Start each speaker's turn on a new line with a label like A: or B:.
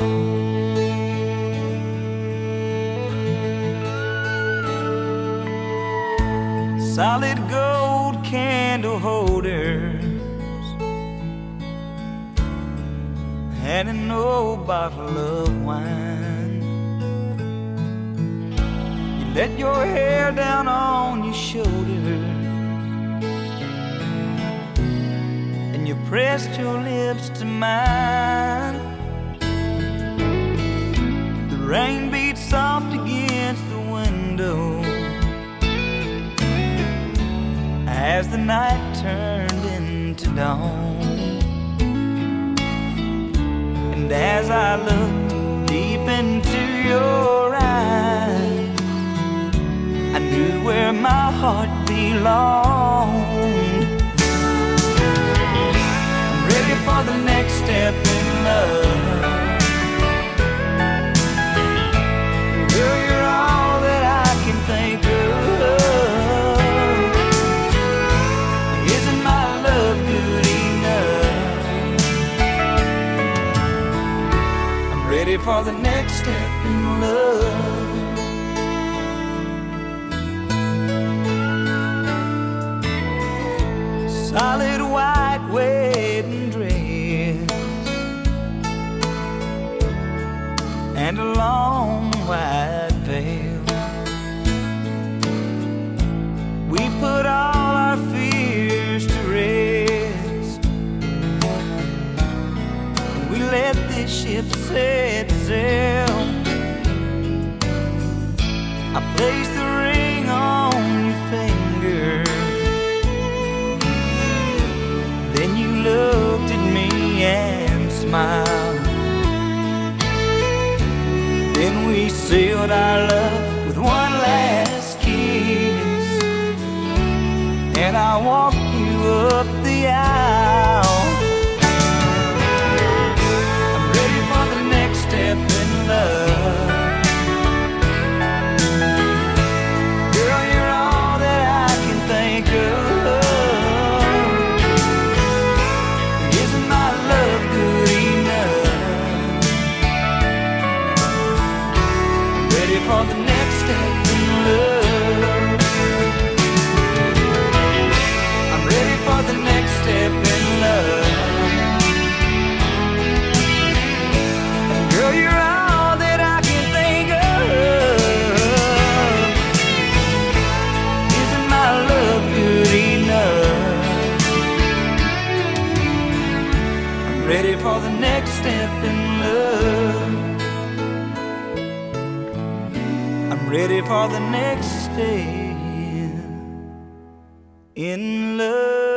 A: Solid gold candle holders and an old bottle of wine. You let your hair down on your shoulders and you pressed your lips to mine. The rain beat soft against the window as the night turned into dawn. And as I looked deep into your eyes, I knew where my heart belonged. I'm ready for the next step in love. Girl, you're all that I can think of. Ready for the next step in love. Solid white wedding dress and a long white veil. We put all our fears to rest. We let this ship set sail. I placed the ring on your finger. Then you looked at me and smiled. Then we sealed our love with one last kiss, and I walked you up the aisle. Step in love. Girl, you're all that I can think of. Isn't my love good enough? I'm ready for the next step in love. I'm ready for the next step in love. Girl, you're all that I can think of. Isn't my love good enough? I'm ready for the next step in love. I'm ready for the next step in love.